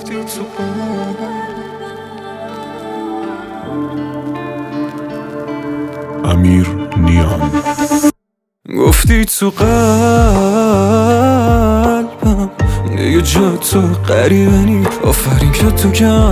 گفتی تو امیر نیام گفتی تو قلبم دیگه جا تو قریبه نی. آفرین که تو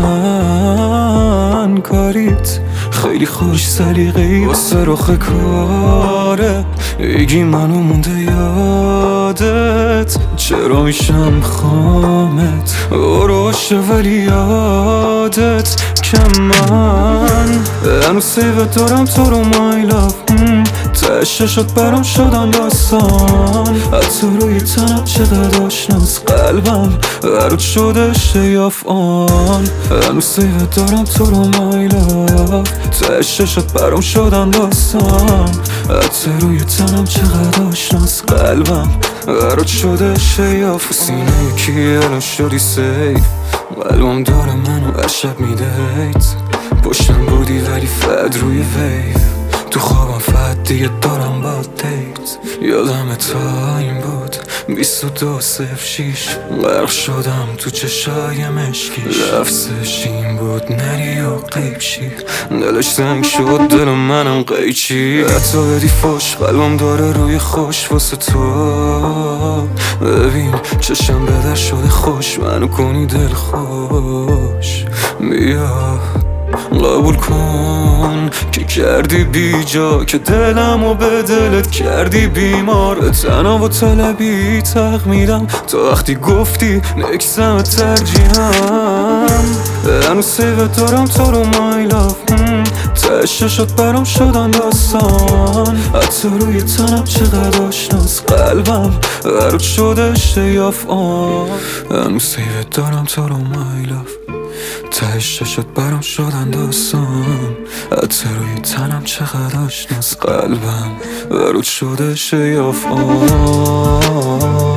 کن کاریت خیلی خوش سلیقه‌ای واسه رخ کاره. ایگی منو مونده یادت چرا میشم خامت روشه ولی یادت که من هنوز سیوت دارم تو رو my love. تشه شد برام شدن داستان حتی روی تنم چقدر آشناس قلبم برات شده شیاف آن. هنوز سیوت دارم تو رو my love. تشه شد برام شدن داستان حتی روی تنم چقدر آشناس قلبم برات شده شیاف. سینه یکی الان شدی سیف قلبم داره منو هر شب میدهیت. پشتم بودی ولی فد روی ویف تو خوابم فد دیگه دارم با دیت. یادم تا این بود 22:06 غرق شدم تو چشای مشکیش. لفظش این بود نری و قیب شی دلش تنگ شد دل منم قیچی. حتی بدی فش قلبم داره روی خوش واسه تو. ببین چشم بدر شده خوش منو کنی دل خوش. بیا قبول کن که کردی بی جا که دلمو به دلت کردی بیمار. تنها و طلبی تق میدم تا وقتی گفتی نکسم ترجیحم. هنوز سیوت دارم تو رو my love. تشه شد برام شدن داستان حتی روی تنم چقدر آشناس قلبم برات شده شیاف آن. هنوز سیوت دارم تو رو my love. تهش شد برام شدن داستان حتی روی تنم چقدر آشناس قلبم برات شده شیاف آن.